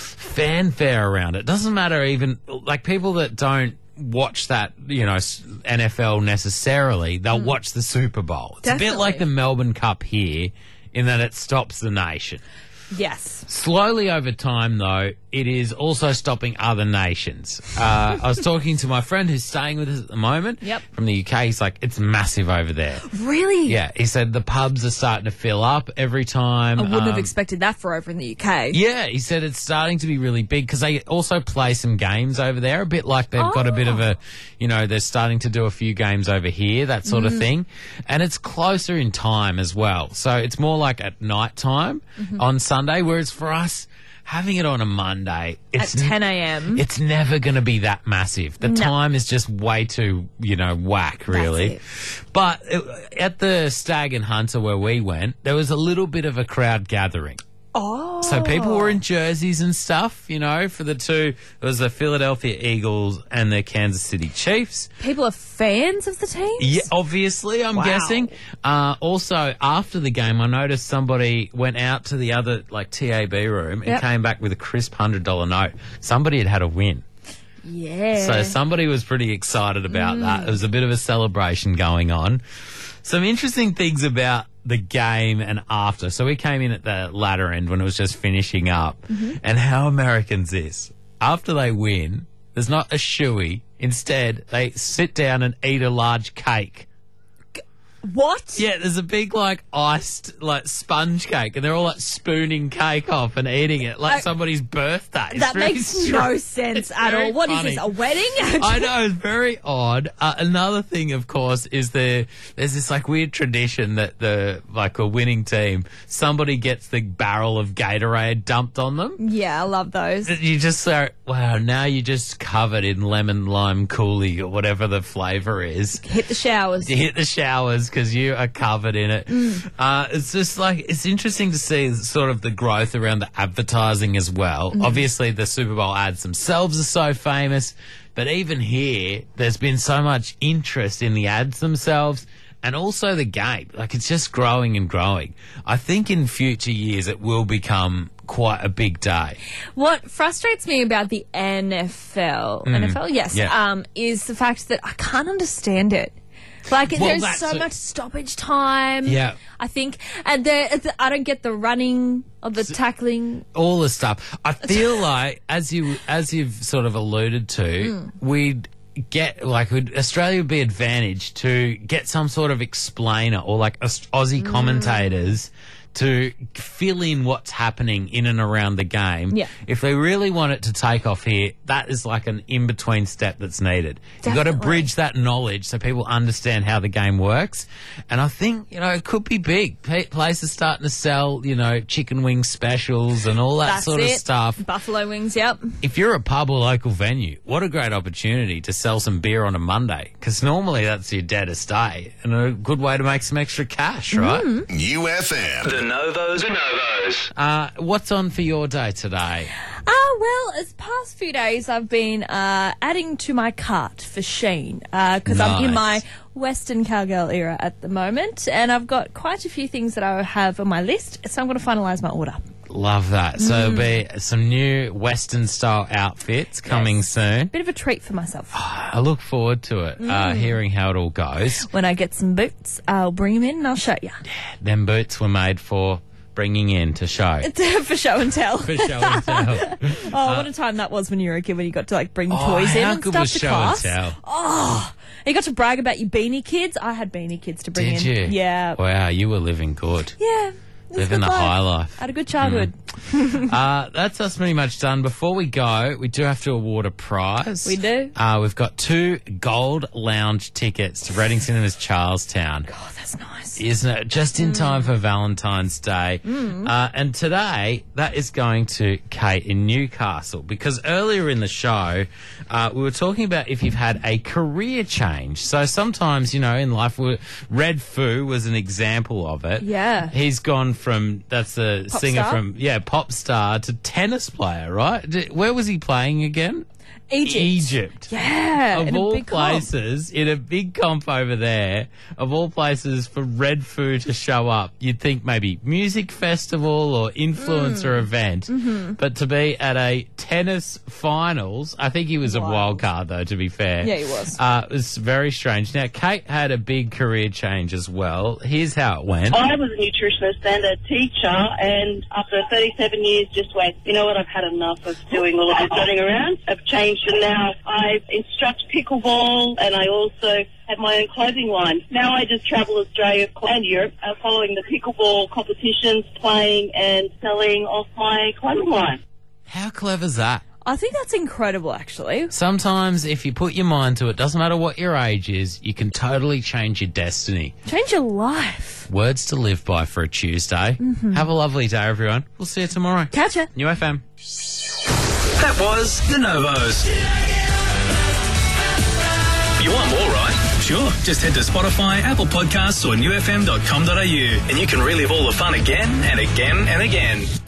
fanfare around it. Doesn't matter even, like, people that don't watch that, you know, s- N F L necessarily, they'll Mm. watch the Super Bowl. It's a bit Definitely. like the Melbourne Cup here in that it stops the nation. Yes. Slowly over time, though, it is also stopping other nations. Uh, I was talking to my friend who's staying with us at the moment Yep. from the U K. He's like, it's massive over there. Really? Yeah, he said the pubs are starting to fill up every time. I wouldn't have Um, expected that for over in the U K. yeah, he said it's starting to be really big because they also play some games over there, a bit like they've got a bit of a, you know, they're starting to do a few games over here, that sort of Mm. thing. And it's closer in time as well. So it's more like at night time Mhm. on Sunday, whereas for us, having it on a Monday, it's At ten a.m. It's never going to be that massive. The No. time is just way too, you know, whack, really. But it, at the Stag and Hunter where we went, there was a little bit of a crowd gathering. Oh. So people were in jerseys and stuff, you know, for the two. It was the Philadelphia Eagles and the Kansas City Chiefs. People are fans of the team? Yeah, obviously, I'm Wow. guessing. Uh, also, after the game, I noticed somebody went out to the other, like, T A B room and Yep. came back with a crisp one hundred dollar note. Somebody had had a win. Yeah. So somebody was pretty excited about Mm. that. There was a bit of a celebration going on. Some interesting things about the game and after. So we came in at the latter end when it was just finishing up. Mhm. And how Americans is. After they win, there's not a shoey. Instead, they sit down and eat a large cake. What? Yeah, there's a big, like, iced, like, sponge cake, and they're all, like, spooning cake off and eating it like I- somebody's birthday. It's That really makes strange. no sense It's at very all. What is funny. this, a wedding? I know, it's very odd. Uh, another thing, of course, is the there's this like weird tradition that the like a winning team, somebody gets the barrel of Gatorade dumped on them. Yeah, I love those. You just say, wow, now you're just covered in lemon lime coulis or whatever the flavour is. Hit the showers. You hit the showers because you are covered in it. Mm. Uh, it's just like, it's interesting to see sort of the growth around the advertising as well. Mm. Obviously, the Super Bowl ads themselves are so famous, but even here, there's been so much interest in the ads themselves and also the game. Like, it's just growing and growing. I think in future years, it will become quite a big day. What frustrates me about the N F L, Mm. N F L, yes, Yeah. um, is the fact that I can't understand it. Like, Well, there's that's so a- much stoppage time. Yeah. I think, and there, I don't get the running or the tackling. All the stuff. I feel like, as you as you've sort of alluded to, Mm. we get, like, would Australia would be advantaged to get some sort of explainer or, like, Aus- Aussie Mm. commentators to fill in what's happening in and around the game. Yeah. If they really want it to take off here, that is like an in-between step that's needed. You've got to Definitely. bridge that knowledge so people understand how the game works. And I think, you know, it could be big. P- places starting to sell, you know, chicken wing specials and all that That's sort of it. stuff. Buffalo wings, yep. If you're a pub or local venue, what a great opportunity to sell some beer on a Monday. Because normally that's your deadest day and a good way to make some extra cash, right? U F M. The Novos. The Novos. Uh, what's on for your day today? Ah, well, this past few days I've been uh, adding to my cart for Shein because I'm in my Nice. Western Cowgirl era at the moment, and I've got quite a few things that I have on my list, so I'm going to finalise my order. Love that. So there'll be some new Western style outfits coming soon. Bit of a treat for myself. I look forward to it, uh, hearing how it all goes. When I get some boots, I'll bring them in and I'll show you. Them boots were made for bringing in to show. For show and tell. For show and tell. Oh, what a time that was when you were a kid, when you got to like bring Oh, toys in how and good stuff was to show class. and tell? Oh, you got to brag about your beanie kids. I had beanie kids to bring Did in. you? Yeah. Wow, you were living good. Yeah. it was Living good the life. high life. I had a good childhood. Uh, that's us pretty much done. Before we go, we do have to award a prize. We do. Uh, we've got two gold lounge tickets to Reading Cinemas Charlestown. Oh, that's nice. Isn't it? Just in time for Valentine's Day. Uh, and today, that is going to Kate in Newcastle, because earlier in the show, uh, we were talking about if you've had a career change. So sometimes, you know, in life, we- Red Foo was an example of it. Yeah. He's gone from, that's the Pop singer star? from, yeah, pop star to tennis player, right? D- Where was he playing again? Egypt. Egypt. Yeah. Of in a all big comp. places, in a big comp over there, of all places for Red Foo to show up, you'd think maybe music festival or influencer Mm. event, Mm-hmm. but to be at a tennis finals, I think he was a Wild. wild card though, to be fair. Yeah, he was. Uh, it was very strange. Now, Kate had a big career change as well. Here's how it went. I was a nutritionist and a teacher, and after thirty-seven years, just went, you know what, I've had enough of doing all of this running around. I've changed, and now I instruct pickleball, and I also have my own clothing line. Now I just travel Australia and Europe, uh, following the pickleball competitions, playing and selling off my clothing line. How clever's that? I think that's incredible, actually. Sometimes if you put your mind to it, doesn't matter what your age is, you can totally change your destiny. Change your life. Words to live by for a Tuesday. Have a lovely day, everyone. We'll see you tomorrow. Catch ya. New F M. That was The Novos. You want more, right? Sure. Just head to Spotify, Apple Podcasts or new f m dot com dot a u and you can relive all the fun again and again and again.